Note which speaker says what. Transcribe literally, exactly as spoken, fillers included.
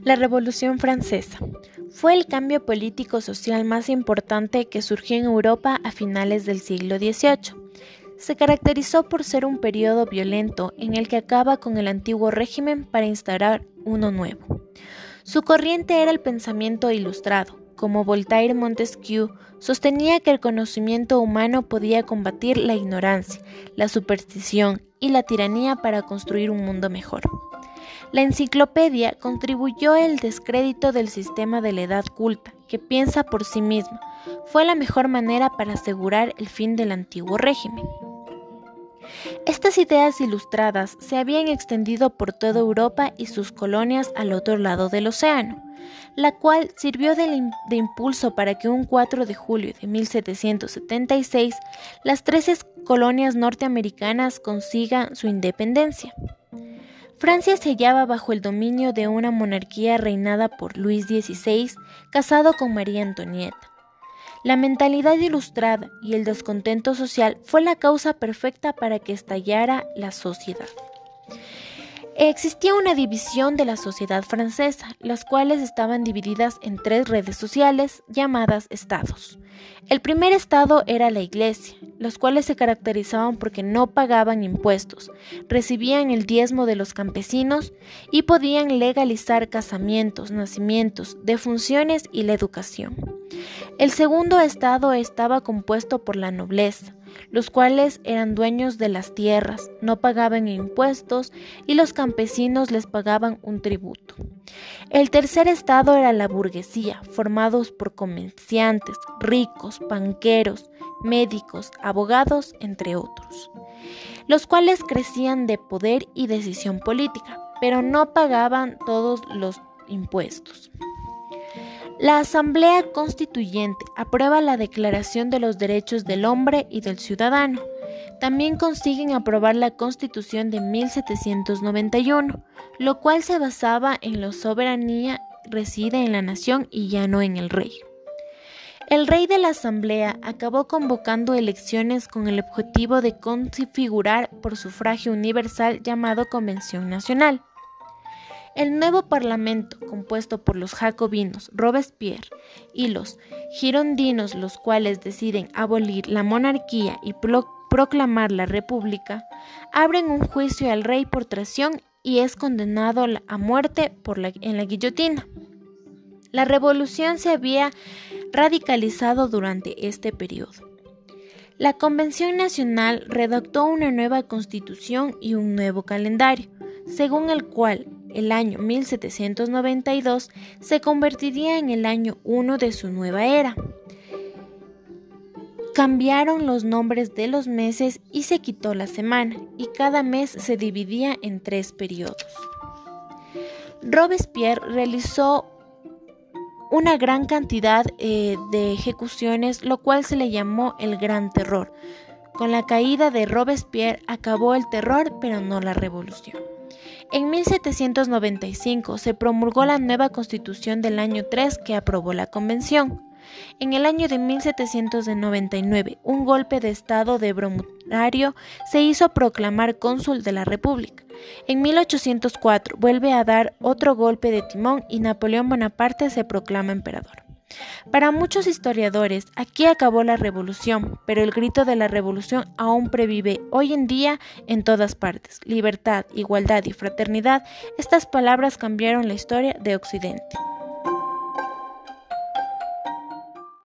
Speaker 1: La Revolución Francesa fue el cambio político-social más importante que surgió en Europa a finales del siglo dieciocho. Se caracterizó por ser un periodo violento en el que acaba con el antiguo régimen para instaurar uno nuevo. Su corriente era el pensamiento ilustrado. Como Voltaire y Montesquieu, sostenía que el conocimiento humano podía combatir la ignorancia, la superstición y la tiranía para construir un mundo mejor. La enciclopedia contribuyó al descrédito del sistema de la edad culta, que piensa por sí misma. Fue la mejor manera para asegurar el fin del antiguo régimen. Estas ideas ilustradas se habían extendido por toda Europa y sus colonias al otro lado del océano, la cual sirvió de, de impulso para que un cuatro de julio de mil setecientos setenta y seis las trece colonias norteamericanas consigan su independencia. Francia se hallaba bajo el dominio de una monarquía reinada por Luis dieciséis, casado con María Antonieta. La mentalidad ilustrada y el descontento social fue la causa perfecta para que estallara la sociedad. Existía una división de la sociedad francesa, las cuales estaban divididas en tres redes sociales llamadas estados. El primer estado era la iglesia, los cuales se caracterizaban porque no pagaban impuestos, recibían el diezmo de los campesinos y podían legalizar casamientos, nacimientos, defunciones y la educación. El segundo estado estaba compuesto por la nobleza, los cuales eran dueños de las tierras, no pagaban impuestos y los campesinos les pagaban un tributo. El tercer estado era la burguesía, formados por comerciantes, ricos, banqueros, médicos, abogados, entre otros, los cuales crecían de poder y decisión política, pero no pagaban todos los impuestos. La Asamblea Constituyente aprueba la Declaración de los Derechos del Hombre y del Ciudadano. También consiguen aprobar la Constitución de mil setecientos noventa y uno, lo cual se basaba en la soberanía reside en la nación y ya no en el rey. El rey de la Asamblea acabó convocando elecciones con el objetivo de configurar por sufragio universal llamado Convención Nacional. El nuevo parlamento, compuesto por los jacobinos Robespierre y los girondinos, los cuales deciden abolir la monarquía y pro- proclamar la república, abren un juicio al rey por traición y es condenado a muerte por la, en la guillotina. La revolución se había radicalizado durante este periodo. La Convención Nacional redactó una nueva constitución y un nuevo calendario, según el cual el año mil setecientos noventa y dos se convertiría en el año uno de su nueva era. Cambiaron los nombres de los meses y se quitó la semana, y cada mes se dividía en tres periodos. Robespierre realizó una gran cantidad eh, de ejecuciones, lo cual se le llamó el Gran Terror. Con la caída de Robespierre acabó el terror, pero no la revolución. En mil setecientos noventa y cinco se promulgó la nueva Constitución del año tres que aprobó la Convención. En el año de mil setecientos noventa y nueve, un golpe de estado de Brumario se hizo proclamar cónsul de la República. En mil ochocientos cuatro vuelve a dar otro golpe de timón y Napoleón Bonaparte se proclama emperador. Para muchos historiadores, aquí acabó la revolución, pero el grito de la revolución aún previve hoy en día en todas partes. Libertad, igualdad y fraternidad, estas palabras cambiaron la historia de Occidente.